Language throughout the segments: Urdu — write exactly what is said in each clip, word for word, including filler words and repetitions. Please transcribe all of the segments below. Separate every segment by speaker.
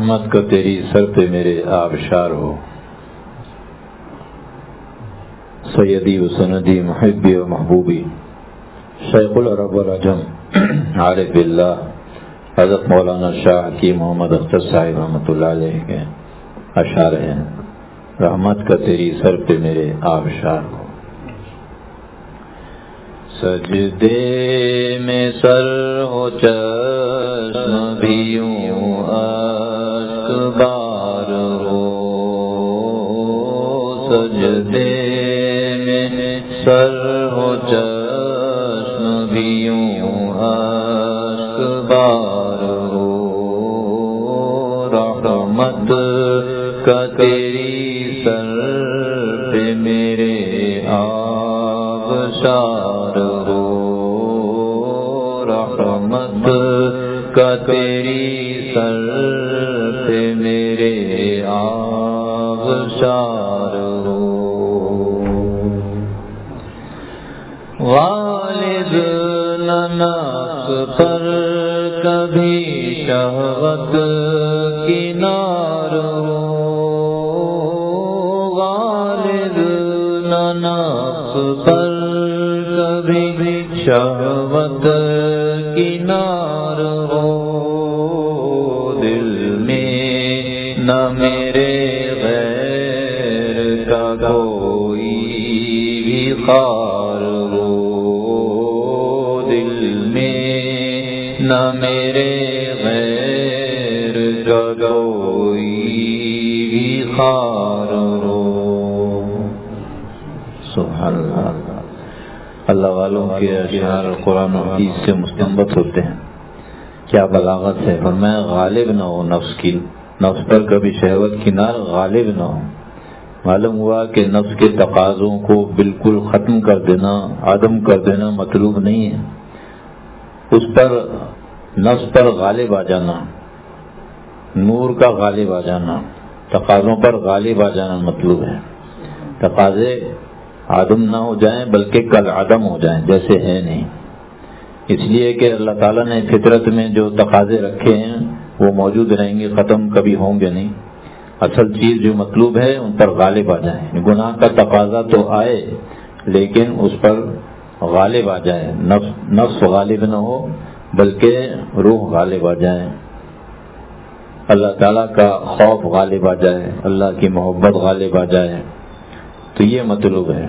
Speaker 1: رحمت کا تیری سر پہ میرے آبشار ہو. سیدی و سندی محبی و محبوبی شیخ العرب والعجم عارف باللہ حضرت مولانا شاہ کی محمد اختر صاحب رحمۃ اللہ علیہ کے اشعار ہیں. رحمت کا تیری سر پہ میرے آبشار ہو. سجدے میں سر ہو چشم بھی یوں اشک بار ہو. سجدے میں سر ہو چشم بھی یوں اشک بار ہو. رحمت کا تیری سر پہ میرے آبشار ہو. رحمت کا تیری سر پہ میرے آبشار ہو. والد نفس پر کبھی شہوت کی نار ہو. والد نفس پر کبھی شہوت کی نار ہو. دل میں نہ میرے غیر کا کوئی بھی خار ہو. دل میں نہ میرے غیر کا کوئی بھی خار ہو. سبحان اللہ. اللہ والوں کے اشعار قرآن و حدیث سے مستنبت ہوتے ہیں. کیا بلاغت ہے. فرمایا غالب نہ ہو نفس کی، نفس پر کبھی شہوت کی نار غالب نہ ہو. معلوم ہوا کہ نفس کے تقاضوں کو بالکل ختم کر دینا، عدم کر دینا مطلوب نہیں ہے. اس پر نفس پر غالب آ جانا، نور کا غالب آ جانا، تقاضوں پر غالب آ جانا مطلوب ہے. تقاضے عدم نہ ہو جائیں بلکہ کل عدم ہو جائیں جیسے ہے نہیں. اس لیے کہ اللہ تعالیٰ نے فطرت میں جو تقاضے رکھے ہیں وہ موجود رہیں گے، ختم کبھی ہوں گے نہیں. اصل چیز جو مطلوب ہے ان پر غالب آ جائیں. گناہ کا تقاضا تو آئے لیکن اس پر غالب آ جائے. نفس نفس غالب نہ ہو بلکہ روح غالب آ جائے. اللہ تعالیٰ کا خوف غالب آ جائے، اللہ کی محبت غالب آ جائے. تو یہ مطلوب ہے.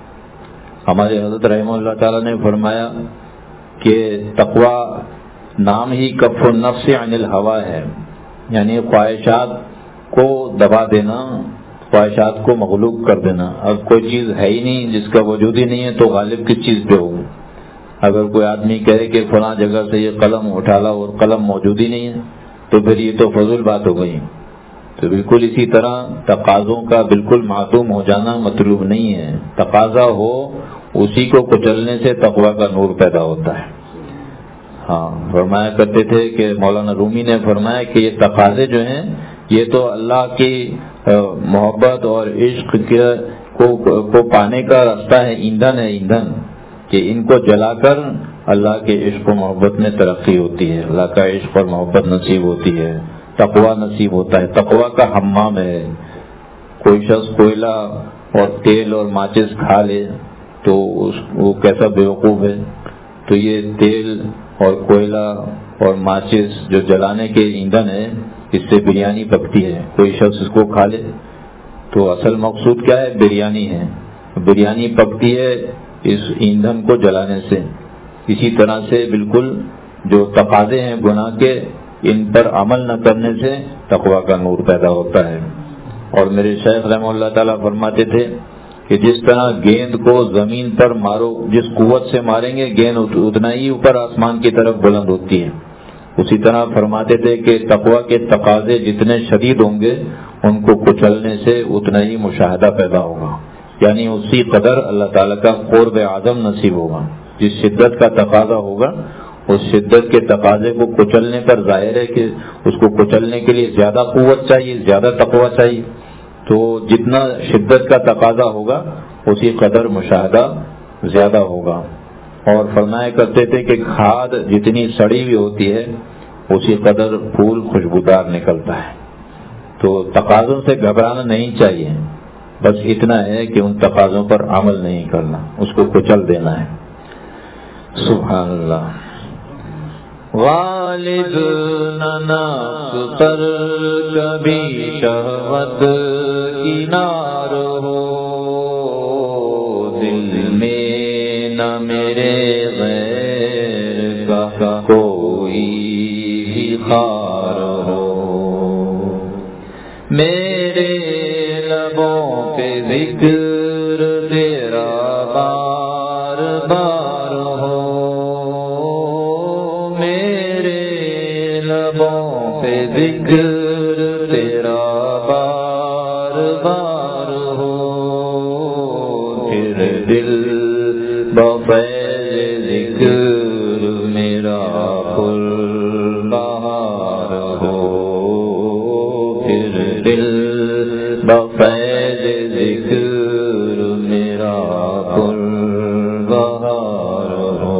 Speaker 1: ہمارے حضرت رحمہ اللہ تعالیٰ نے فرمایا کہ تقویٰ نام ہی کف النفس عن الہوا ہے، یعنی خواہشات کو دبا دینا، خواہشات کو مغلوب کر دینا. اب کوئی چیز ہے ہی نہیں، جس کا وجود ہی نہیں ہے تو غالب کس چیز پہ ہوگی. اگر کوئی آدمی کہے کہ فلاں جگہ سے یہ قلم اٹھا لا اور قلم موجود ہی نہیں ہے تو پھر یہ تو فضول بات ہو گئی. تو بالکل اسی طرح تقاضوں کا بالکل معدوم ہو جانا مطلوب نہیں ہے. تقاضا ہو اسی کو کچلنے سے تقویٰ کا نور پیدا ہوتا ہے. ہاں فرمایا کرتے تھے کہ مولانا رومی نے فرمایا کہ یہ تقاضے جو ہیں یہ تو اللہ کی محبت اور عشق کے کو پانے کا راستہ ہے، ایندھن ہے، ایندھن کہ ان کو جلا کر اللہ کے عشق و محبت میں ترقی ہوتی ہے، اللہ کا عشق اور محبت نصیب ہوتی ہے، تقویٰ نصیب ہوتا ہے. تقویٰ کا حمام ہے. کوئی شخص کوئلہ اور تیل اور ماچس کھا لے تو وہ کیسا بیوقوف ہے. تو یہ تیل اور کوئلہ اور ماچس جو جلانے کے ایندھن ہے، اس سے بریانی پکتی ہے. کوئی شخص اس کو کھا لے تو اصل مقصود کیا ہے؟ بریانی ہے. بریانی پکتی ہے اس ایندھن کو جلانے سے. اسی طرح سے بالکل جو تقاضے ہیں گناہ کے، ان پر عمل نہ کرنے سے تقویٰ کا نور پیدا ہوتا ہے. اور میرے شیخ رحمہ اللہ تعالیٰ فرماتے تھے کہ جس طرح گیند کو زمین پر مارو، جس قوت سے ماریں گے گیند اتنا ہی اوپر آسمان کی طرف بلند ہوتی ہے. اسی طرح فرماتے تھے کہ تقویٰ کے تقاضے جتنے شدید ہوں گے ان کو کچلنے سے اتنا ہی مشاہدہ پیدا ہوگا، یعنی اسی قدر اللہ تعالیٰ کا قرب اعظم نصیب ہوگا. جس شدت کا تقاضا ہوگا اس شدت کے تقاضے کو کچلنے پر ظاہر ہے کہ اس کو کچلنے کے لیے زیادہ قوت چاہیے، زیادہ تقویٰ چاہیے. تو جتنا شدت کا تقاضا ہوگا اسی قدر مشاہدہ زیادہ ہوگا. اور فرمایا کرتے تھے کہ کھاد جتنی سڑی ہوئی ہوتی ہے اسی قدر پھول خوشبودار نکلتا ہے. تو تقاضوں سے گھبرانا نہیں چاہیے، بس اتنا ہے کہ ان تقاضوں پر عمل نہیں کرنا، اس کو کچل دینا ہے. سبحان اللہ. غالب نہ نفس پر کبھی شہوت کی نار ہو، دل میں نہ میرے غیر کا کوئی بھی خار ہو، میرے لبوں پہ ذکر تیرا بار بار ہو، میرے لبوں پہ ذکر تیرا بار بار ہو، پھر دل بفیض ذکر میرا پھل بہار ہو، پھر دل بفیض ذکر میرا پھل بہار ہو.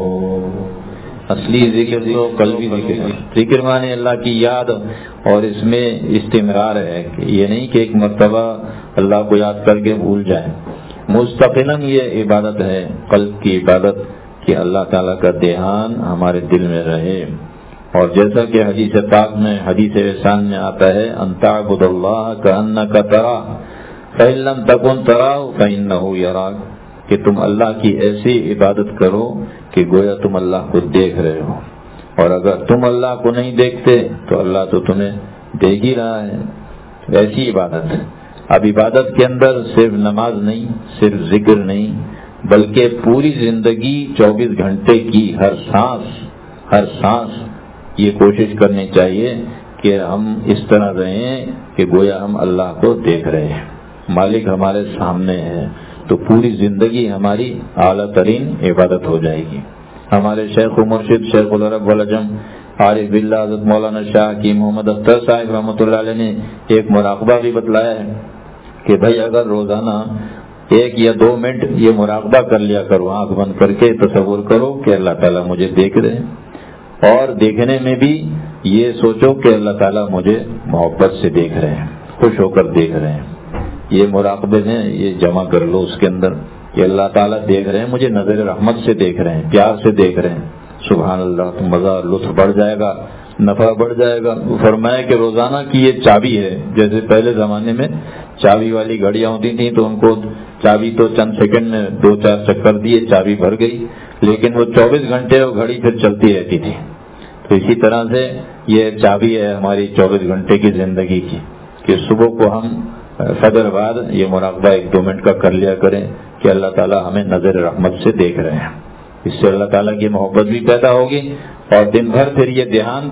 Speaker 1: اصلی ذکر تو قلبی ذکر ہے. ذکر مانے اللہ کی یاد، اور اس میں استمرار ہے کہ یہ نہیں کہ ایک مرتبہ اللہ کو یاد کر کے بھول جائے. مستقلاً یہ عبادت ہے، قلب کی عبادت، کہ اللہ تعالیٰ کا دھیان ہمارے دل میں رہے. اور جیسا کہ حدیث پاک میں حدیث احسان میں آتا ہے، ان تعبد اللہ کأنک تراہ فإن لم تکن تراہ فإنہ یراک، کہ تم اللہ کی ایسی عبادت کرو کہ گویا تم اللہ کو دیکھ رہے ہو، اور اگر تم اللہ کو نہیں دیکھتے تو اللہ تو تمہیں دیکھ ہی رہا ہے. ایسی عبادت. اب عبادت کے اندر صرف نماز نہیں، صرف ذکر نہیں، بلکہ پوری زندگی چوبیس گھنٹے کی ہر سانس ہر سانس یہ کوشش کرنی چاہیے کہ ہم اس طرح رہیں کہ گویا ہم اللہ کو دیکھ رہے ہیں، مالک ہمارے سامنے ہے. تو پوری زندگی ہماری اعلیٰ ترین عبادت ہو جائے گی. ہمارے شیخ و مرشد شیخ العرب والعجم عارف باللہ حضرت مولانا شاہ کی محمد اختر صاحب رحمۃ اللہ علیہ نے ایک مراقبہ بھی بتلایا ہے کہ بھائی اگر روزانہ ایک یا دو منٹ یہ مراقبہ کر لیا کرو، آنکھ بند کر کے تصور کرو کہ اللہ تعالیٰ مجھے دیکھ رہے ہیں، اور دیکھنے میں بھی یہ سوچو کہ اللہ تعالیٰ مجھے محبت سے دیکھ رہے ہیں، خوش ہو کر دیکھ رہے ہیں. یہ مراقبے ہیں، یہ جمع کر لو اس کے اندر کہ اللہ تعالیٰ دیکھ رہے ہیں، مجھے نظر رحمت سے دیکھ رہے ہیں، پیار سے دیکھ رہے ہیں. سبحان اللہ. تو مزہ لطف بڑھ جائے گا، نفع بڑھ جائے گا. فرمایا کہ روزانہ کی یہ چابی ہے. جیسے پہلے زمانے میں چابی والی گھڑیاں ہوتی تھیں تو ان کو چابی تو چند سیکنڈ میں دو چار چکر دیے چابی بھر گئی، لیکن وہ چوبیس گھنٹے وہ گھڑی پھر چلتی رہتی تھی. تو اسی طرح سے یہ چابی ہے ہماری چوبیس گھنٹے کی زندگی کی، کہ صبح کو ہم فجر بعد یہ مراقبہ ایک دو منٹ کا کر لیا کریں کہ اللہ تعالیٰ ہمیں نظر رحمت سے دیکھ رہے ہیں. اس سے اللہ تعالیٰ کی محبت بھی پیدا ہوگی، اور دن بھر پھر یہ دھیان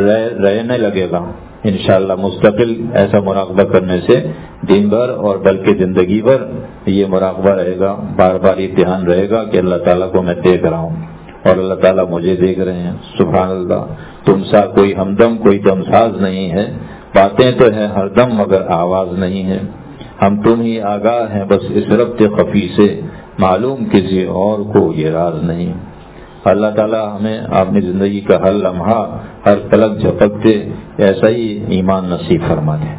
Speaker 1: رہنے لگے گا انشاءاللہ. مستقل ایسا مراقبہ کرنے سے دن بھر اور بلکہ زندگی بھر یہ مراقبہ رہے گا، بار بار یہ دھیان رہے گا کہ اللہ تعالیٰ کو میں دیکھ رہا ہوں اور اللہ تعالیٰ مجھے دیکھ رہے ہیں. سبحان اللہ. تم سا کوئی ہمدم کوئی دمساز نہیں ہے، باتیں تو ہیں ہر دم مگر آواز نہیں ہے. ہم تم ہی آگاہ ہیں بس اس ربط خفی سے، معلوم کسی اور کو یہ راز نہیں. اللہ تعالیٰ ہمیں اپنی زندگی کا ہر لمحہ ہر پلک جھپکتے ایسا ہی ایمان نصیب فرما دے.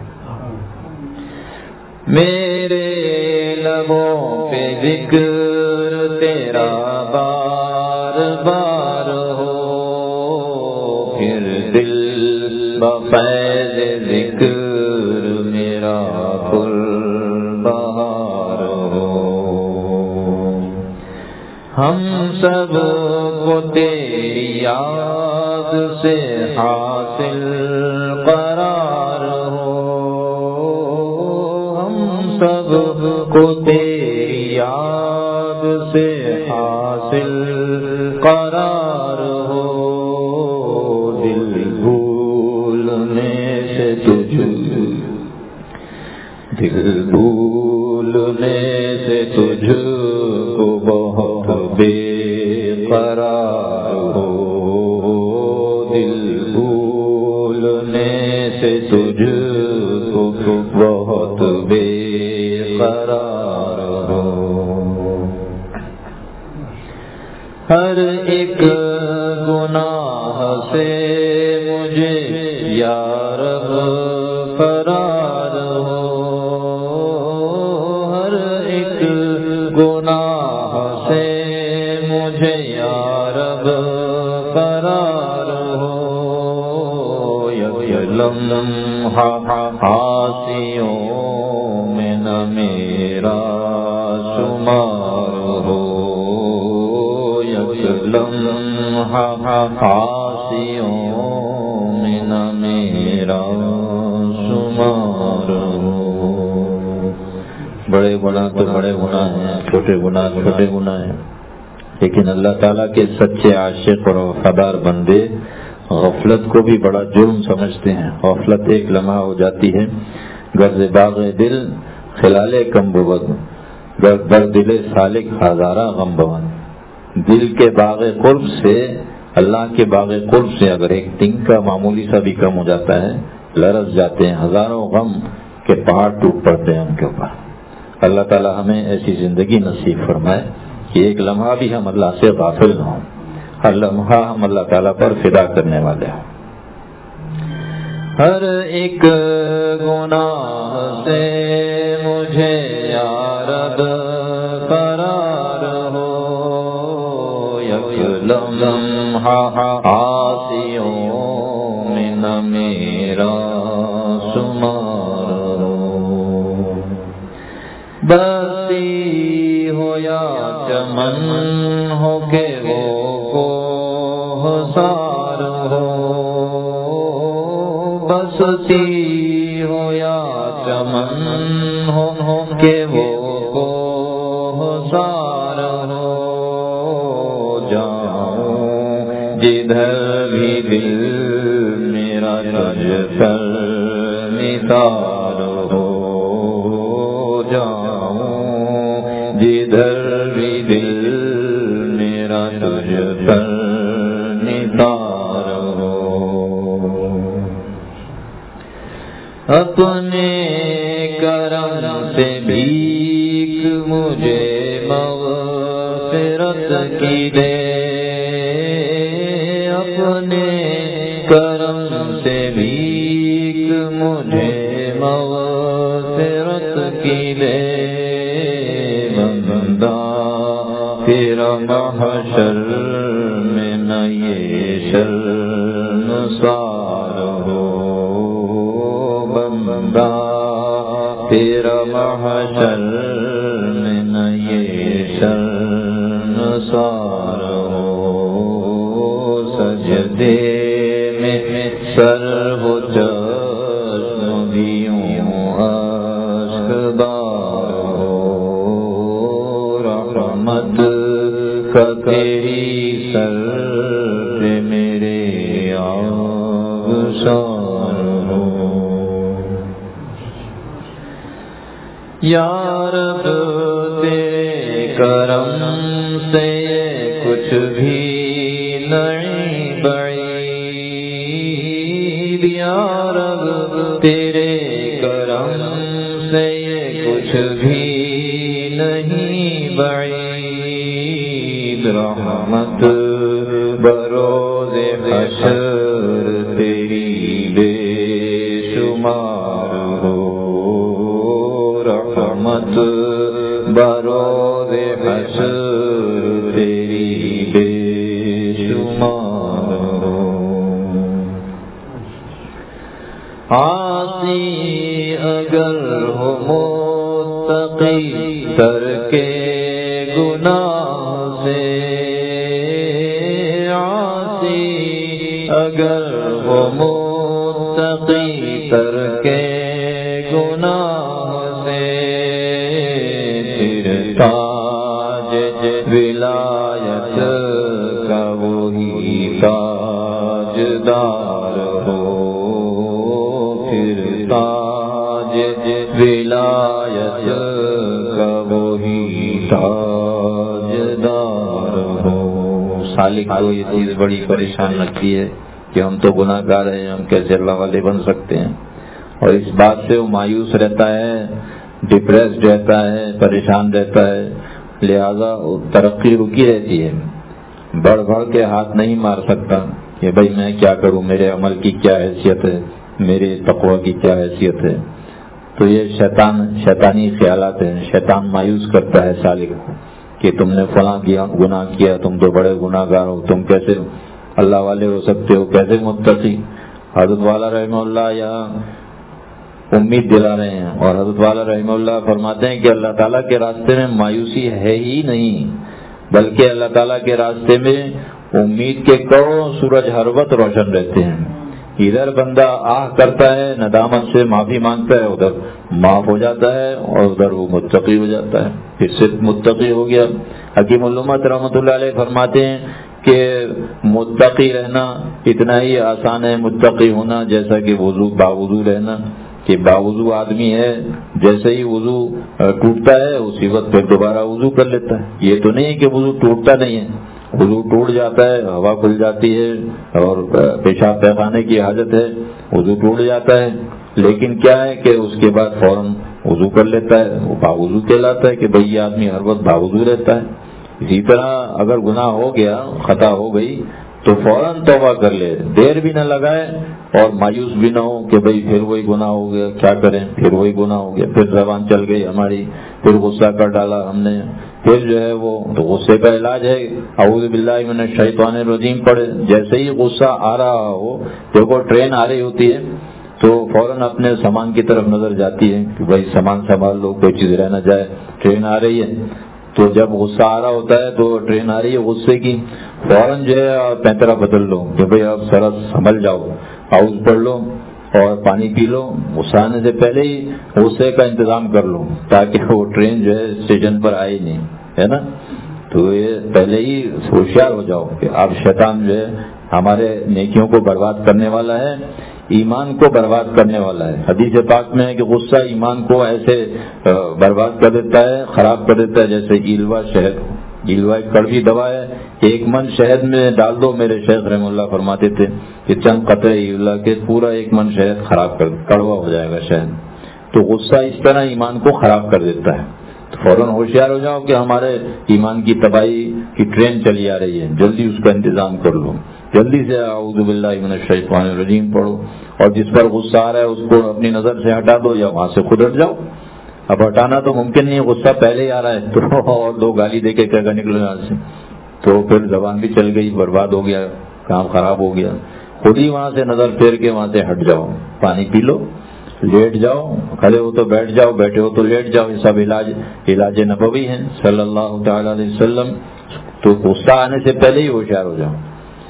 Speaker 1: میرے لبوں پہ ذکر تیرا بار بار ہو، پھر دل بفیض ذکر میرا پھل بہار ہو. ہم سب کو تیری یاد سے حاصل قرار ہو، ہم سب کو تیری یاد سے حاصل قرار ہو. دل بھولنے سے تجھ دل بھولنے سے تجھ کو بہت بے قرار ہو. دل بھولنے سے تجھ کو بہت بے قرار ہو. ہر ایک گناہ سے قرار ہو، ہر ایک گناہ سے مجھے یا رب قرار ہو، یک لمحہ آسیوں میں نہ میرا شمار ہو، یک لمحہ آسیوں میں نہ میرا شمار ہو۔ بڑے گناہ تو بڑے گناہ ہیں، چھوٹے گناہ چھوٹے گناہ ہیں، لیکن اللہ تعالیٰ کے سچے عاشق اور وفادار بندے غفلت کو بھی بڑا جرم سمجھتے ہیں۔ غفلت ایک لمحہ ہو جاتی ہے، غرض باغ دل خلال کم بود، در دل سالک ہزارہ غم بود۔ دل کے باغ قرب سے، اللہ کے باغ قرب سے اگر ایک دن کا معمولی سا بھی کم ہو جاتا ہے، لرز جاتے ہیں، ہزاروں غم کے پہاڑ ٹوٹ پڑتے ہیں ان کے اوپر۔ اللہ تعالیٰ ہمیں ایسی زندگی نصیب فرمائے کہ ایک لمحہ بھی ہم اللہ سے غافل نہ ہوں، ہر لمحہ ہم اللہ تعالیٰ پر فدا کرنے والے ہوں۔ ہر ایک گناہ سے مجھے یا رب قرار ہو، یک لمحہ آسیوں میں نہ میرا شمار ہو، بستی ہو یا چمن ہو کہ وہ کوہسار ہو، بستی ہو یا چمن ہو کہ وہ کوہسار ہو، جاؤں جدھر بھی دل میرا تجھ پر نثار ہو، جاؤں جدھر بھی دل میرا تجھ پر نثار ہو، اپنے کرم سے بھیک مجھے مغفرت کی دے، اپنے کرم سے بھیک مجھے مغفرت کی دے، بندہ تیرا محشر میں نہ یہ شرمسار ہو، بندہ تیرا محشر میں نہ یہ شرمسار ہو، سجدے میں سر ہو چشم بھی یوں اشکبار ہو، رحمت کا تیری سر پہ میرے آبشار ہو، یا رب تیرے کرم سے کچھ بھی نہیں بعید، یا رب تیرے کرم سے کچھ بھی نہیں بعید، رحمت بروز حشر تیری بے شمار ہو، رحمت بروز حشر تیری بے شمار ہو، عاصی اگر ہو متقی ترک گناہ سے، عاصی اگر ہو متقی ترک گناہ سے، پھر تاج ولایت کا وہی تاجدار ہو، پھر تاج ولایت کا وہی تاجدار ہو۔ سالک کو یہ چیز بڑی پریشان لگتی ہے کہ ہم تو گناہ گار ہیں، ہم کیسے اللہ والے بن سکتے ہیں، اور اس بات سے وہ مایوس رہتا ہے، ڈپریسڈ رہتا ہے، پریشان رہتا ہے، لہذا ترقی رکی رہتی ہے، بڑھ بڑھ کے ہاتھ نہیں مار سکتا کہ بھائی میں کیا کروں، میرے عمل کی کیا حیثیت ہے، میرے تقوی کی کیا حیثیت ہے. تو یہ شیطان شیطانی خیالات ہیں. شیطان مایوس کرتا ہے سالک کو کہ تم نے فلاں کیا گناہ کیا, تم تو بڑے گناہ گار ہو, تم کیسے اللہ والے ہو سکتے ہو, کیسے متقی. حضرت والا رحمہ اللہ یہاں امید دلا رہے ہیں, اور حضرت والا رحمہ اللہ فرماتے ہیں کہ اللہ تعالیٰ کے راستے میں مایوسی ہے ہی نہیں, بلکہ اللہ تعالیٰ کے راستے میں امید کے کروڑوں سورج ہر وقت روشن رہتے ہیں. ادھر بندہ آہ کرتا ہے, ندامت سے معافی مانگتا ہے, ادھر معاف ہو جاتا ہے, اور ادھر وہ متقی ہو جاتا ہے, پھر سے متقی ہو گیا. حکیم الامت رحمۃ اللہ علیہ فرماتے ہیں کہ متقی رہنا اتنا ہی آسان ہے متقی ہونا جیسا کہ وضو باوضو رہنا. کہ باوضو آدمی ہے, جیسے ہی وضو ٹوٹتا ہے اسی وقت پھر دوبارہ وضو کر لیتا ہے. یہ تو نہیں ہے کہ وضو ٹوٹتا نہیں ہے, وضو ٹوٹ جاتا ہے, ہوا کھل جاتی ہے اور پیشاب پیخانے کی حاجت ہے, وضو ٹوٹ جاتا ہے, لیکن کیا ہے کہ اس کے بعد فوراً وضو کر لیتا ہے, وہ باوضو کہلاتا ہے کہ بھئی یہ آدمی ہر وقت باوضو رہتا ہے. اسی طرح اگر گناہ ہو گیا, خطا ہو گئی, تو فوراً توبہ کر لے, دیر بھی نہ لگائے اور مایوس بھی نہ ہو کہ بھئی پھر وہی گناہ ہو گیا, کیا کریں, پھر وہی گناہ ہو گیا, پھر زبان چل گئی ہماری, پھر غصہ کر ڈالا ہم نے, پھر جو ہے وہ تو غصے کا علاج ہے اعوذ باللہ من الشیطان الرجیم پڑھے. جیسے ہی غصہ آ رہا ہو, دیکھو ٹرین آ رہی ہوتی ہے تو فوراً اپنے سامان کی طرف نظر جاتی ہے کہ بھائی سامان سنبھال لو, کوئی چیز رہ نہ جائے, ٹرین آ رہی ہے. تو جب غصہ آ رہا ہوتا ہے تو ٹرین آ رہی ہے غصے کی, فوراً جو ہے پینترا بدل لو کہ بھئی اب سرس سنبھل جاؤ, اعوذ پڑھ لو اور پانی پی لو. غصہ آنے سے پہلے ہی غصے کا انتظام کر لو تاکہ وہ ٹرین جو ہے اسٹیشن پر آئے نہیں, ہے نا. تو یہ پہلے ہی ہوشیار ہو جاؤ کہ اب شیطان جو ہے ہمارے نیکیوں کو برباد کرنے والا ہے, ایمان کو برباد کرنے والا ہے. حدیث پاک میں ہے کہ غصہ ایمان کو ایسے برباد کر دیتا ہے, خراب کر دیتا ہے جیسے گیلوا شہد. گیلوا ایک کڑوی دوا ہے, ایک من شہد میں ڈال دو, میرے شیخ رحم اللہ فرماتے تھے کہ چند قطرے گیلوا کے پورا ایک من شہد خراب کر کڑوا ہو جائے گا شہد. تو غصہ اس طرح ایمان کو خراب کر دیتا ہے. تو فوراً ہوشیار ہو جاؤ کہ ہمارے ایمان کی تباہی کی ٹرین چلی آ رہی ہے, جلدی اس کا انتظام کر لو, جلدی سے اعوذ باللہ من الشیطان الرجیم پڑھو, اور جس پر غصہ آ رہا ہے اس کو اپنی نظر سے ہٹا دو یا وہاں سے خود ہٹ جاؤ. اب ہٹانا تو ممکن نہیں, غصہ پہلے ہی آ رہا ہے تو اور دو گالی دے کے کیا کر نکلو یہاں سے, تو پھر زبان بھی چل گئی, برباد ہو گیا, کام خراب ہو گیا. خود ہی وہاں سے نظر پھیر کے وہاں سے ہٹ جاؤ, پانی پی لو, لیٹ جاؤ, کھڑے ہو تو بیٹھ جاؤ, بیٹھے ہو تو لیٹ جاؤ. یہ سب علاج علاج نبوی ہیں صلی اللہ تعالی علیہ وسلم. تو غصہ آنے سے پہلے ہی ہوشیار ہو جاؤ,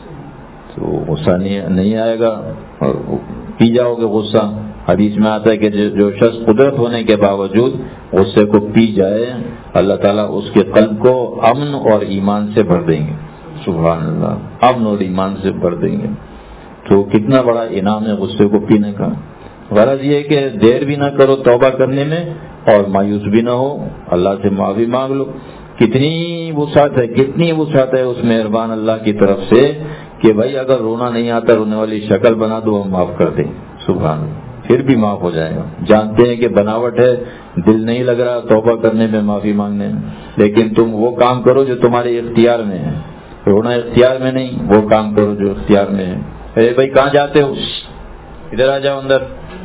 Speaker 1: تو غصہ نہیں آئے گا, اور پی جاؤ گے غصہ. حدیث میں آتا ہے کہ جو شخص قدرت ہونے کے باوجود غصے کو پی جائے, اللہ تعالیٰ اس کے قلب کو امن اور ایمان سے بھر دیں گے. سبحان اللہ, امن اور ایمان سے بھر دیں گے. تو کتنا بڑا انعام ہے غصے کو پینے کا. غرض یہ ہے کہ دیر بھی نہ کرو توبہ کرنے میں, اور مایوس بھی نہ ہو, اللہ سے معافی مانگ لو. کتنی وسعت ہے, کتنی وسعت ہے اس مہربان اللہ کی طرف سے کہ بھائی اگر رونا نہیں آتا, رونے والی شکل بنا دو, ہم معاف کر دیں. سبحان اللہ, پھر بھی معاف ہو جائے گا. جانتے ہیں کہ بناوٹ ہے, دل نہیں لگ رہا توبہ کرنے میں, معافی مانگنے میں, لیکن تم وہ کام کرو جو تمہارے اختیار میں ہے. رونا اختیار میں نہیں, وہ کام کرو جو اختیار میں ہے. ارے بھائی کہاں جاتے ہو, ادھر آ جاؤ اندر.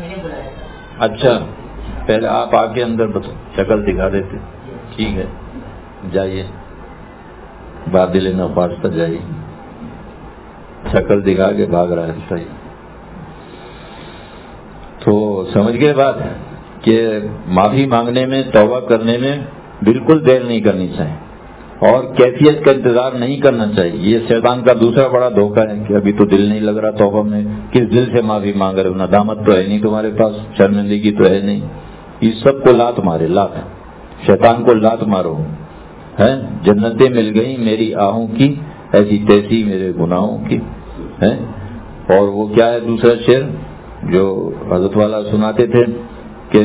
Speaker 1: اچھا پہلے آپ آ کے اندر بتاؤ, شکل دکھا دیتے. ٹھیک ہے جائیے, بادل نخواستہ جائیے, شکل دکھا کے بھاگ رہا ہے. صحیح. تو سمجھ گئے بات کہ معافی مانگنے میں, توبہ کرنے میں بالکل دیر نہیں کرنی چاہیے, اور کیفیت کا انتظار نہیں کرنا چاہیے. یہ شیطان کا دوسرا بڑا دھوکہ ہے کہ ابھی تو دل نہیں لگ رہا توبہ میں, کس دل سے معافی مانگ رہے ہو, ندامت تو ہے نہیں تمہارے پاس, شرمندگی تو ہے نہیں. اس سب کو لات مارے, لات, شیطان کو لات مارو. ہے جنتیں مل گئی میری آہوں کی, ایسی تیسی میرے گناہوں کی. ہے اور وہ کیا ہے دوسرا شعر جو حضرت والا سناتے تھے کہ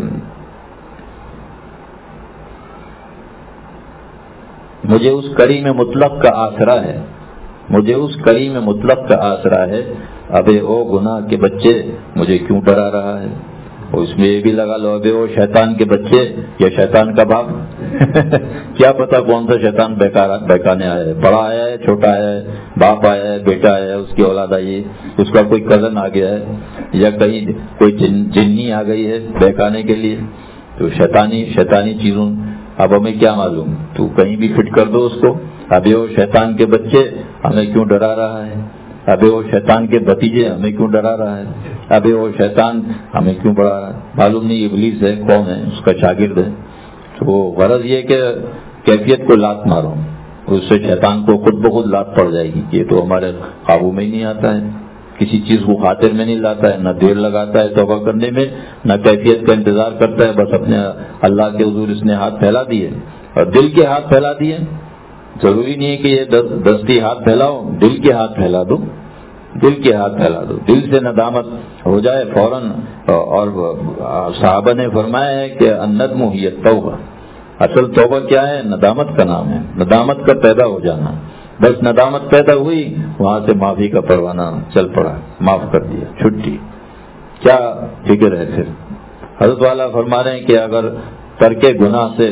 Speaker 1: مجھے اس کریم مطلق کا آسرا ہے, مجھے اس کریم مطلق کا آسرا ہے, ابے او گناہ کے بچے مجھے کیوں ڈرا رہا ہے. اور اس میں یہ بھی لگا لو, ابے او شیطان کے بچے یا شیطان کا باپ, کیا پتا کون سا شیطان بہکانے آیا ہے، بڑا آیا ہے، چھوٹا آیا ہے، باپ آیا ہے، بیٹا آیا ہے، اس کی اولاد آئی ہے، اس کا کوئی کزن آ گیا ہے، یا کہیں کوئی جن جنی آ گئی ہے بہکانے کے لیے. تو شیطانی شیطانی چیزوں اب ہمیں کیا معلوم، تو کہیں بھی فٹ کر دو اس کو. ابھی وہ شیطان کے بچے ہمیں کیوں ڈرا رہا ہے، ابھی وہ شیطان کے بھتیجے ہمیں کیوں ڈرا رہا ہے، ابھی وہ شیطان ہمیں کیوں بڑھا رہا ہے. معلوم نہیں ابلیس ہے، کون ہے، اس کا شاگرد ہے. تو غرض یہ کہ کیفیت کو لات مارو، اس سے شیطان کو خود بخود لات پڑ جائے گی. یہ تو ہمارے قابو میں ہی نہیں آتا ہے، کسی چیز کو خاطر میں نہیں لاتا ہے، نہ دیر لگاتا ہے توبہ کرنے میں، نہ کیفیت کا انتظار کرتا ہے. بس اپنے اللہ کے حضور اس نے ہاتھ پھیلا دیے اور دل کے ہاتھ پھیلا دیے. ضروری نہیں ہے کہ یہ دستی ہاتھ پھیلاؤ، دل کے ہاتھ پھیلا دو، دل کے ہاتھ پھیلا دو، دل سے ندامت ہو جائے فوراً. اور صحابہ نے فرمایا ہے کہ الندم ہی التوبہ، اصل توبہ کیا ہے؟ ندامت کا نام ہے، ندامت کا پیدا ہو جانا. بس ندامت پیدا ہوئی، وہاں سے معافی کا پروانہ چل پڑا، معاف کر دیا، چھٹی. کیا فکر ہے پھر؟ حضرت والا فرما رہے ہیں کہ اگر ترک گناہ سے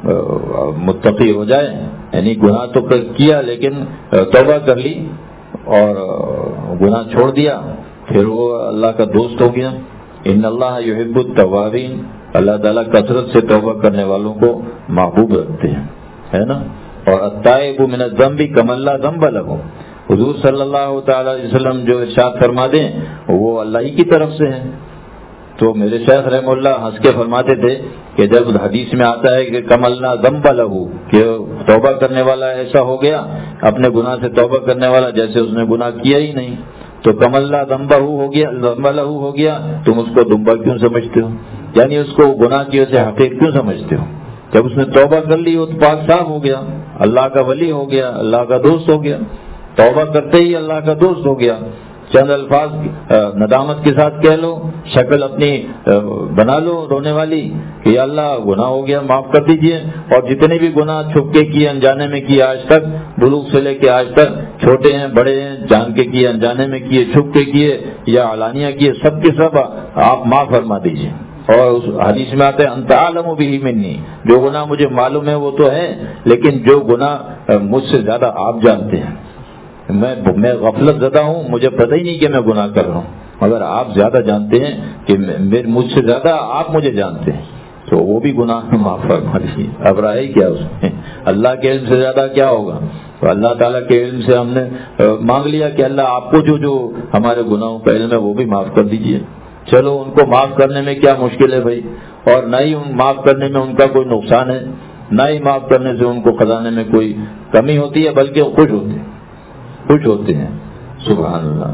Speaker 1: متقی ہو جائے، یعنی گناہ تو کیا لیکن توبہ کر لی اور گناہ چھوڑ دیا، پھر وہ اللہ کا دوست ہو گیا. ان اللہ یحب التوابین، اللہ تعالیٰ کثرت سے توبہ کرنے والوں کو محبوب رکھتے ہیں، ہے نا. اور التائب من الذنب کمن لا ذنب له، حضور صلی اللہ تعالی علیہ وسلم جو ارشاد فرما دیں وہ اللہ ہی کی طرف سے ہیں. تو میرے شیخ رحم اللہ ہنس کے فرماتے تھے کہ جب حدیث میں آتا ہے کہ کمن لا ذنب له، کہ توبہ کرنے والا ایسا ہو گیا، اپنے گناہ سے توبہ کرنے والا جیسے اس نے گناہ کیا ہی نہیں، تو کمن لا ذنب ہو گیا، ذنب له ہو گیا. تم اس کو دمبا کیوں سمجھتے ہو؟ یعنی اس کو گناہ کی وجہ سے حقیق کیوں سمجھتے ہو؟ جب اس نے توبہ کر لی وہ تو پاک صاف ہو گیا، اللہ کا ولی ہو گیا، اللہ کا دوست ہو گیا. توبہ کرتے ہی اللہ کا دوست ہو گیا. چند الفاظ ندامت کے ساتھ کہہ لو، شکل اپنی بنا لو رونے والی کہ یا اللہ گناہ ہو گیا معاف کر دیجئے. اور جتنے بھی گناہ چھپ کے کیے، انجانے میں کیے آج تک، بلوغ سے لے کے آج تک، چھوٹے ہیں بڑے ہیں، جان کے کیے، انجانے میں کیے، چھپ کے کیے یا علانیہ کیے، سب کے سب آپ معاف فرما دیجئے. اور اس حدیث میں آتا ہے انت عالم بہ منی، جو گناہ مجھے معلوم ہے وہ تو ہے، لیکن جو گناہ مجھ سے زیادہ آپ جانتے ہیں. میں میں غفلت زدہ ہوں، مجھے پتہ ہی نہیں کہ میں گناہ کر رہا ہوں، مگر آپ زیادہ جانتے ہیں کہ مجھ سے زیادہ آپ مجھے جانتے ہیں، تو وہ بھی گناہ معاف فرما دیجیے. اب رہے کیا اس میں؟ اللہ کے علم سے زیادہ کیا ہوگا؟ تو اللہ تعالیٰ کے علم سے ہم نے مانگ لیا کہ اللہ آپ کو جو جو ہمارے گناہوں کا علم ہے وہ بھی معاف کر دیجیے. چلو ان کو معاف کرنے میں کیا مشکل ہے بھائی، اور نہ ہی ان معاف کرنے میں ان کا کوئی نقصان ہے، نہ ہی معاف کرنے سے ان کو خزانے میں کوئی کمی ہوتی ہے، بلکہ وہ خوش ہوتے ہیں، خوش ہوتے ہیں. سبحان اللہ.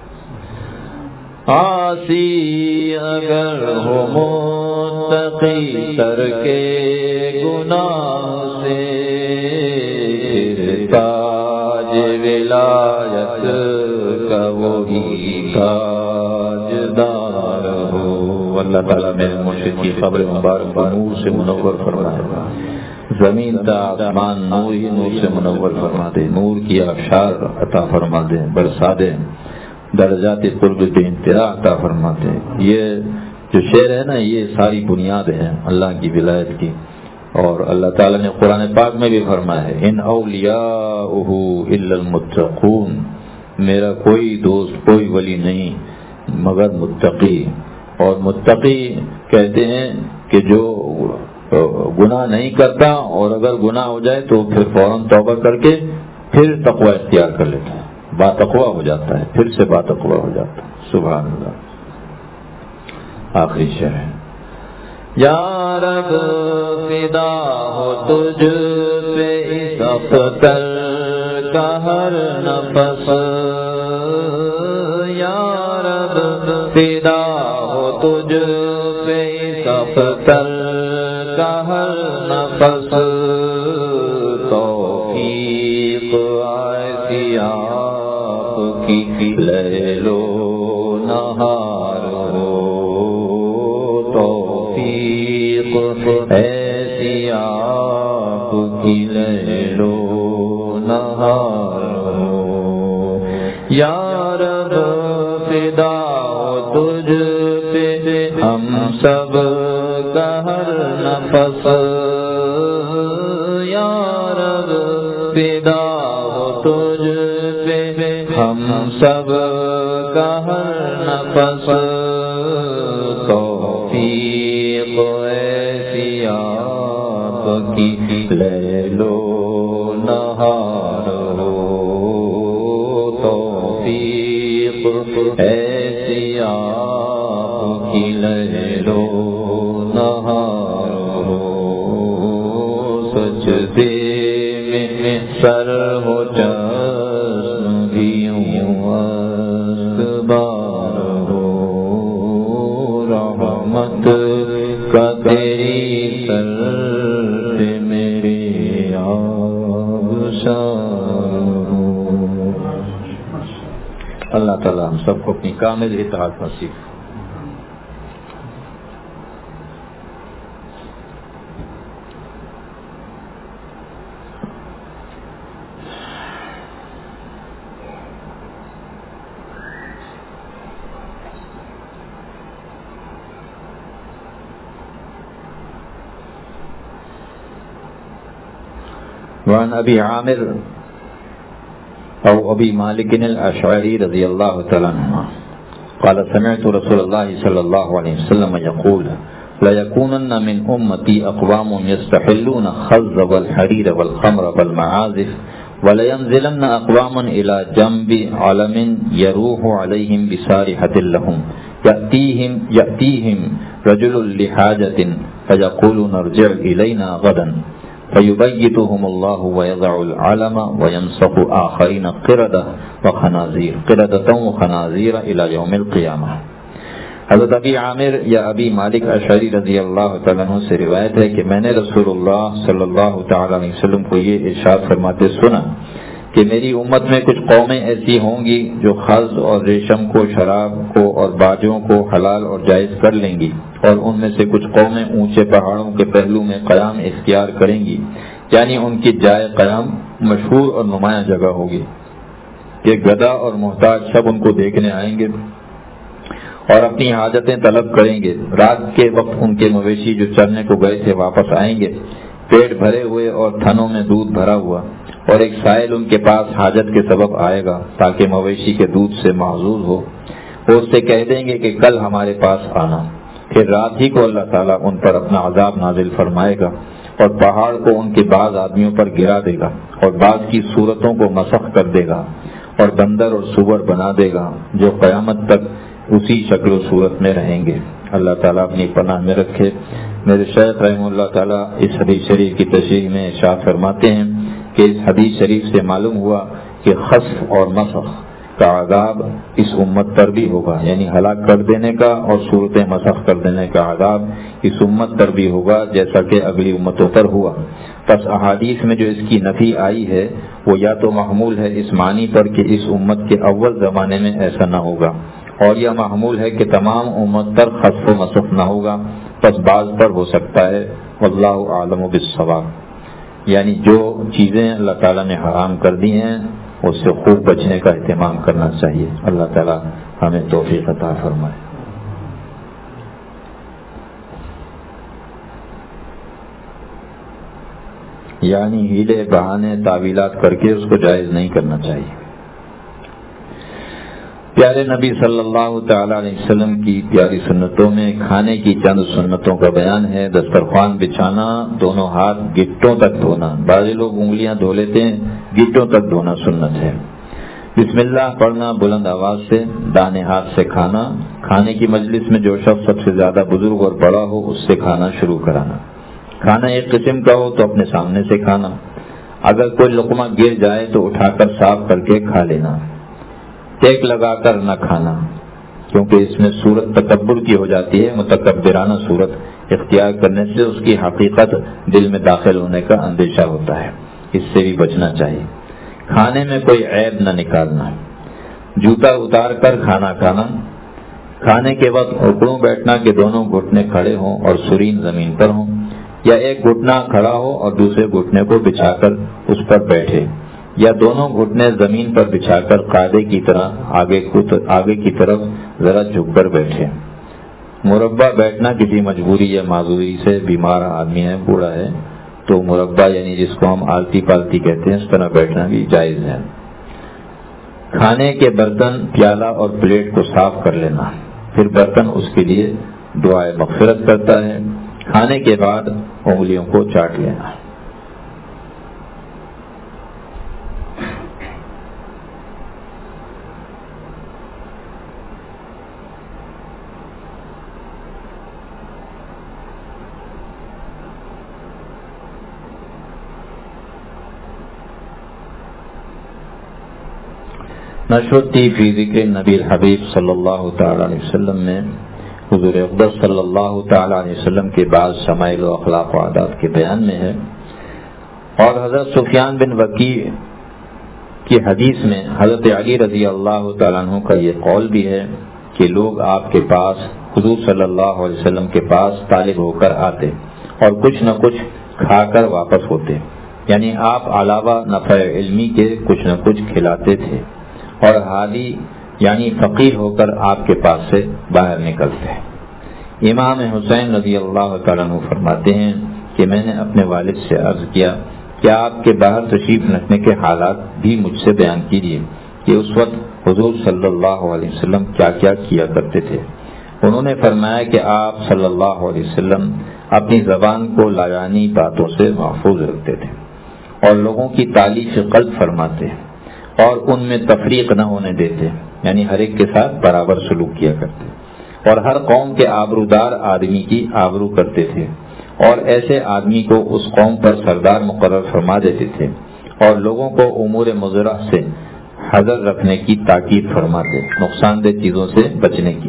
Speaker 1: آسی اگر ہو متقی ترک گناہ سے، تاج ولایت کا وہی تاجدار ہو. اللہ تعالیٰ میرے مرشد کی قبر مبارک کو نور سے منور فرمائے، زمین تا آسمان نور ہی نور سے منور فرما دے، نور کی آبشار عطا فرما دے، برسا دے، درجات قرب بے انتہا عطا فرما دے. یہ جو شعر ہے نا، یہ ساری بنیاد ہے اللہ کی ولایت کی. اور اللہ تعالیٰ نے قرآن پاک میں بھی فرمایا ہے ان اولیاءہ الا المتقون، میرا کوئی دوست کوئی ولی نہیں مگر متقی. اور متقی کہتے ہیں کہ جو گناہ نہیں کرتا، اور اگر گناہ ہو جائے تو پھر فوراً توبہ کر کے پھر تقوی اختیار کر لیتا ہے، باتقوی ہو جاتا ہے، پھر سے باتقوی ہو جاتا ہے. سبحان اللہ. آخری شعر ہے یا رب فدا ہو تجھ پہ اس اختر کا ہر نفس، یا رب فدا ہو تجھ پہ اس اختر کا ہر نفس، توفیق ایسی آپ کی لیل و نہار ہو، توفیق ایسی آپ کی لیل و نہار ہو. یا رب فدا ہو تجھ پہ ہم سب کا ہر نفس، سب کا ہر نفس توفیق ایسی آپ کی لیل و نہار ہو، توفیق ایسی آپ کی لیل و نہار ہو، سجدے میں سر ہو چشم بھی یوں اسبار ہو، رحمت کا تیری سر سے میرے آبشار ہو۔ اللہ تعالیٰ ہم سب کو اپنی کامل اطاعت نصیب۔ وعن ابی عامر او ابی مالک الاشعری رضی اللہ تعالی عنہ قال سمعت رسول اللہ صلی اللہ علیہ وسلم یقول لَيَكُونَنَّ مِنْ أُمَّتِي أَقْوَامٌ يَسْتَحِلُّونَ الْخَزَّ وَالْحَرِيرَ وَالْخَمْرَ وَالْمَعَازِفَ وَلَيَنْزِلَنَّ أَقْوَامٌ إِلَى جَنْبِ عَلَمٍ يَرُوحُ عَلَيْهِمْ بِسَارِحَةٍ لَهُمْ يَأْتِيهِمْ يَأْتِيهِمْ رَجُلٌ لِحَاجَةٍ فَيَقُولُ نَرْجِعْ إِلَيْنَا غَدًا فَيُبَيِّتُهُمُ اللَّهُ وَيَضَعُ الْعَلَمَ وَيَمْسَخُ آخَرِينَ قِرَدَةً وَخَنَازِيرَ قِرَدَةً وَخَنَازِيرَ إِلَى يَوْمِ الْقِيَامَةِ۔ حضرت ابی عامر یا ابی مالک اشعری رضی اللہ تعالیٰ عنہ سے روایت ہے کہ میں نے رسول اللہ صلی اللہ تعالیٰ علیہ وسلم کو یہ ارشاد فرماتے سنا کہ میری امت میں کچھ قومیں ایسی ہوں گی جو خز اور ریشم کو، شراب کو اور باجوں کو حلال اور جائز کر لیں گی، اور ان میں سے کچھ قومیں اونچے پہاڑوں کے پہلو میں قیام اختیار کریں گی، یعنی ان کی جائے قیام مشہور اور نمایاں جگہ ہوگی کہ گدھا اور محتاج سب ان کو دیکھنے آئیں گے اور اپنی حاجتیں طلب کریں گے۔ رات کے وقت ان کے مویشی جو چرنے کو گئے تھے واپس آئیں گے، پیٹ بھرے ہوئے اور تھنوں میں دودھ بھرا ہوا، اور ایک سائل ان کے پاس حاجت کے سبب آئے گا تاکہ مویشی کے دودھ سے محظوظ ہو۔ وہ اس سے کہہ دیں گے کہ کل ہمارے پاس آنا۔ پھر رات ہی کو اللہ تعالیٰ ان پر اپنا عذاب نازل فرمائے گا اور پہاڑ کو ان کے بعض آدمیوں پر گرا دے گا اور بعض کی صورتوں کو مسخ کر دے گا اور بندر اور سور بنا دے گا جو قیامت تک اسی شکل و صورت میں رہیں گے۔ اللہ تعالیٰ اپنی پناہ میں رکھے۔ میرے شیخ رحمہ اللہ تعالیٰ اس حدیث شریف کی تشریح میں ارشاد فرماتے ہیں کہ اس حدیث شریف سے معلوم ہوا کہ خسف اور مسخ کا عذاب اس امت پر بھی ہوگا، یعنی ہلاک کر دینے کا اور صورتیں مسخ کر دینے کا عذاب اس امت پر بھی ہوگا جیسا کہ اگلی امتوں پر ہوا۔ پس احادیث میں جو اس کی نفی آئی ہے وہ یا تو محمول ہے اس معنی پر کہ اس امت کے اول زمانے میں ایسا نہ ہوگا، اور یہ محمول ہے کہ تمام امت پر خسف و مسخ نہ ہوگا، پس بعض پر ہو سکتا ہے۔ واللہ اعلم بالصواب، یعنی جو چیزیں اللہ تعالیٰ نے حرام کر دی ہیں اس سے خوب بچنے کا اہتمام کرنا چاہیے۔ اللہ تعالیٰ ہمیں توفیق عطا فرمائے۔ یعنی ہیلے بہانے تعویلات کر کے اس کو جائز نہیں کرنا چاہیے۔ پیارے نبی صلی اللہ تعالیٰ علیہ وسلم کی پیاری سنتوں میں کھانے کی چند سنتوں کا بیان ہے۔ دسترخوان بچھانا، دونوں ہاتھ گٹوں تک دھونا، بعض لوگ انگلیاں دھو لیتے ہیں، گٹوں تک دھونا سنت ہے۔ بسم اللہ پڑھنا بلند آواز سے، دانے ہاتھ سے کھانا، کھانے کی مجلس میں جو شخص سب سے زیادہ بزرگ اور بڑا ہو اس سے کھانا شروع کرانا۔ کھانا ایک قسم کا ہو تو اپنے سامنے سے کھانا، اگر کوئی لقمہ گر جائے تو اٹھا کر صاف کر کے کھا لینا، ٹیک لگا کر نہ کھانا کیونکہ اس میں صورت تکبر کی ہو جاتی ہے۔ متکبرانہ صورت اختیار کرنے سے اس کی حقیقت دل میں داخل ہونے کا اندیشہ ہوتا ہے، اس سے بھی بچنا چاہیے۔ کھانے میں کوئی عیب نہ نکالنا، جوتا اتار کر کھانا کھانا، کھانے کے وقت اکڑوں بیٹھنا کہ دونوں گھٹنے کھڑے ہوں اور سرین زمین پر ہوں، یا ایک گھٹنا کھڑا ہو اور دوسرے گھٹنے کو بچھا کر اس پر بیٹھے، یا دونوں گھٹنے زمین پر بچھا کر قاعدے کی طرح آگے آگے کی طرف ذرا جھک کر بیٹھے۔ مربع بیٹھنا کسی مجبوری یا معذوری سے، بیمار آدمی ہے، بوڑھا ہے تو مربع یعنی جس کو ہم آلتی پالتی کہتے ہیں اس طرح بیٹھنا بھی جائز ہے۔ کھانے کے برتن پیالہ اور پلیٹ کو صاف کر لینا، پھر برتن اس کے لیے دعائے مغفرت کرتا ہے۔ کھانے کے بعد انگلیوں کو چاٹ لینا۔ نشوتی فی ذکر نبی الحبیب صلی اللہ تعالی علیہ وسلم میں حضور اقدس صلی اللہ تعالی علیہ وسلم کے بعض شمائل و اخلاق و عادات کے بیان میں ہے، اور حضرت سفیان بن وکیع کی حدیث میں حضرت علی رضی اللہ تعالیٰ عنہ کا یہ قول بھی ہے کہ لوگ آپ کے پاس حضور صلی اللہ علیہ وسلم کے پاس طالب ہو کر آتے اور کچھ نہ کچھ کھا کر واپس ہوتے، یعنی آپ علاوہ نفع علمی کے کچھ نہ کچھ کھلاتے تھے، اور حالی یعنی فقیر ہو کر آپ کے پاس سے باہر نکلتے ہیں۔ امام حسین رضی اللہ تعالیٰ عنہ فرماتے ہیں کہ میں نے اپنے والد سے عرض کیا کہ آپ کے باہر تشریف رکھنے کے حالات بھی مجھ سے بیان کیجیے کہ اس وقت حضور صلی اللہ علیہ وسلم کیا کیا کیا کرتے تھے۔ انہوں نے فرمایا کہ آپ صلی اللہ علیہ وسلم اپنی زبان کو لایانی باتوں سے محفوظ رکھتے تھے اور لوگوں کی تعلیف قلب فرماتے اور ان میں تفریق نہ ہونے دیتے، یعنی ہر ایک کے ساتھ برابر سلوک کیا کرتے، اور ہر قوم کے آبرودار آدمی کی آبرو کرتے تھے، اور ایسے آدمی کو اس قوم پر سردار مقرر فرما دیتے تھے، اور لوگوں کو امور مضرہ سے حذر رکھنے کی تاکید فرماتے، نقصان دہ چیزوں سے بچنے کی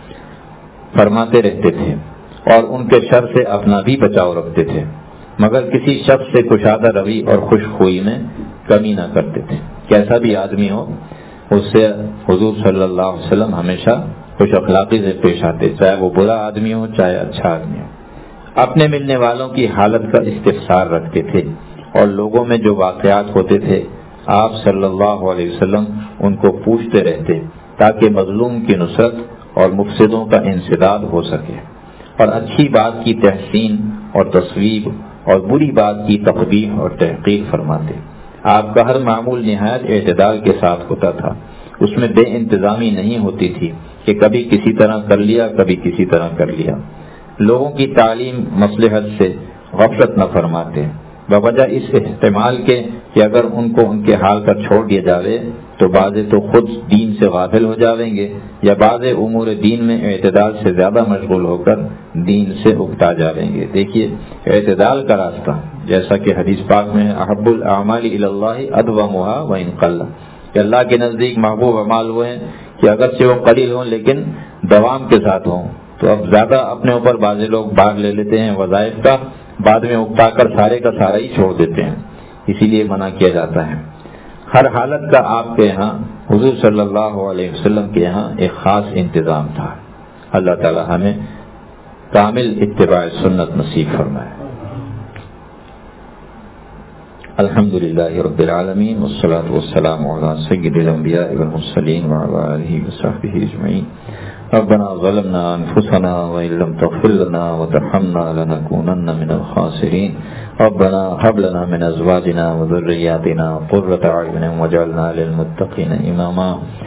Speaker 1: فرماتے رہتے تھے، اور ان کے شر سے اپنا بھی بچاؤ رکھتے تھے، مگر کسی شخص سے کشادہ روی اور خوش خوئی میں کمی نہ کرتے تھے۔ کیسا بھی آدمی ہو اس سے حضور صلی اللہ علیہ وسلم ہمیشہ خوش اخلاقی سے پیش آتے، چاہے وہ برا آدمی ہو چاہے اچھا آدمی ہو۔ اپنے ملنے والوں کی حالت کا استفسار رکھتے تھے، اور لوگوں میں جو واقعات ہوتے تھے آپ صلی اللہ علیہ وسلم ان کو پوچھتے رہتے تاکہ مظلوم کی نصرت اور مفسدوں کا انسداد ہو سکے، اور اچھی بات کی تحسین اور تصویب اور بری بات کی تقبیح اور تحقیق فرماتے۔ آپ کا ہر معمول نہایت اعتدال کے ساتھ ہوتا تھا، اس میں بے انتظامی نہیں ہوتی تھی کہ کبھی کسی طرح کر لیا کبھی کسی طرح کر لیا۔ لوگوں کی تعلیم مصلحت سے غفلت نہ فرماتے، بوجہ اس احتمال کے کہ اگر ان کو ان کے حال پر چھوڑ دیا جاوے تو بعضے تو خود دین سے غافل ہو جاویں گے، یا بعضے امور دین میں اعتدال سے زیادہ مشغول ہو کر دین سے اکتا جاویں گے۔ دیکھیے اعتدال کا راستہ، جیسا کہ حدیث پاک میں ہے احب الاعمال الی اللہ ادومها وان قل، کہ اللہ کے نزدیک محبوب اعمال وہ ہیں کہ اگرچہ وہ قلیل ہوں لیکن دوام کے ساتھ ہوں۔ تو اب زیادہ اپنے اوپر بعض لوگ باغ لے لیتے ہیں وظائف کا، بعد میں اکتا کر سارے کا سارا ہی چھوڑ دیتے ہیں، اسی لیے منع کیا جاتا ہے۔ ہر حالت کا آپ کے یہاں حضور صلی اللہ علیہ وسلم کے یہاں ایک خاص انتظام تھا۔ اللہ تعالی ہمیں کامل اتباع سنت نصیب فرمائے۔ الحمد للہ رب العالمین والصلاة والسلام علی سید الانبیاء والمرسلین وعلی آلہ وصحبہ اجمعین۔ ربنا ظلمنا انفسنا وان لم تغفر لنا وترحمنا لنكونن من الخاسرین۔ ربنا هب لنا من ازواجنا وذرياتنا قرة اعین واجعلنا للمتقین اماما۔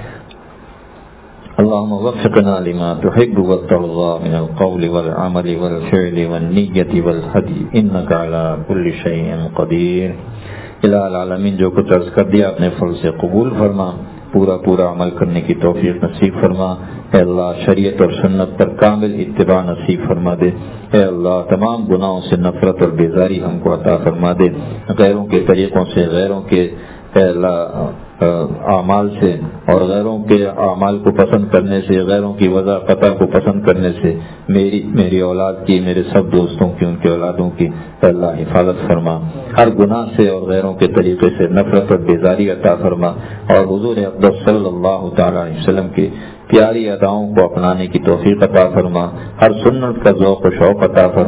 Speaker 1: اللهم وفقنا لما تحب وترضى من القول والعمل والفعل والنية والهدي انك على كل شيء قدير۔ الہ العالمین جو کچھ عرض کر دیا اپنے فضل سے قبول فرما، پورا پورا عمل کرنے کی توفیق نصیب فرما۔ اے اللہ شریعت اور سنت پر کامل اتباع نصیب فرما دے۔ اے اللہ تمام گناہوں سے نفرت اور بیزاری ہم کو عطا فرما دے، غیروں کے طریقوں سے، غیروں کے اے اللہ اعمال سے اور غیروں کے اعمال کو پسند کرنے سے، غیروں کی وضع قطع کو پسند کرنے سے میری میری اولاد کی، میرے سب دوستوں کی، ان کے اولادوں کی اے اللہ حفاظت فرما۔ ہر گناہ سے اور غیروں کے طریقے سے نفرت اور بیزاری عطا فرما، اور حضور اقدس صلی اللہ تعالی علیہ وسلم کی پیاری اداؤں کو اپنانے کی توفیق عطا فرما۔ ہر سنت کا ذوق و شوق عطا فرما،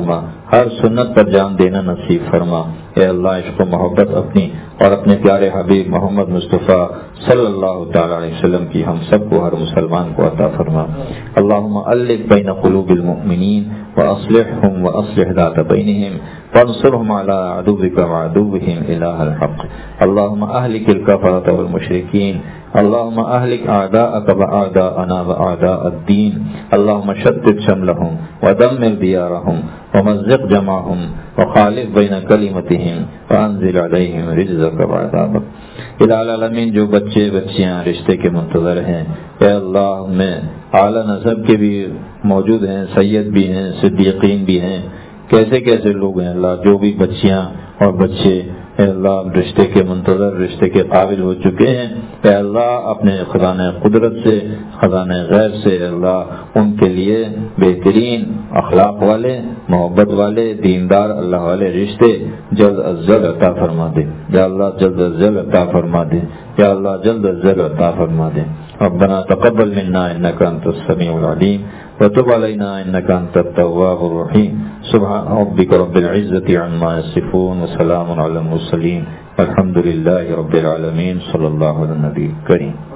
Speaker 1: ہر سنت پر جان دینا نصیب فرما۔ اے اللہ عشق و محبت اپنی اور اپنے پیارے حبیب محمد مصطفیٰ صلی اللہ تعالی علیہ وسلم کی ہم سب کو، ہر مسلمان کو عطا فرما۔ اللہم الف بین قلوب المؤمنین واصلحهم واصلح ذات بینہم وانصرهم على عدوك وعدوهم الہ الحق۔ اللہم اہلک الکفرة والمشرکین، اللہم اہلک اعداءک واعداءنا واعداء الدین، اللہم شتت شملهم ودمر دیارهم ومزق جمعهم وخالف بین کلمتهم وانزل علیہم رجزک وعذابک۔ الہ العالمین جو بچے بچیاں رشتے کے منتظر ہیں، اے اللہ میں اعلیٰ نسب کے بھی موجود ہیں، سید بھی ہیں، صدیقین بھی ہیں، کیسے کیسے لوگ ہیں اللہ، جو بھی بچیاں اور بچے اے اللہ رشتے کے منتظر، رشتے کے قابل ہو چکے ہیں، اے اللہ اپنے خزانہ قدرت سے، خزانہ غیب سے اے اللہ ان کے لیے بہترین اخلاق والے، محبت والے، دیندار اللہ والے رشتے جلد از جلد عطا فرما دے یا اللہ، جلد از جلد عطا فرما دے یا اللہ، جلد از جلد عطا فرما دے۔ ربنا تقبل منا انك انت السميع العليم وتب علينا انك انت التواب الرحيم۔ سبحان ربك رب العزة عما يصفون وسلام على المرسلين والحمد لله رب العالمين۔ صلى الله على النبي الكريم۔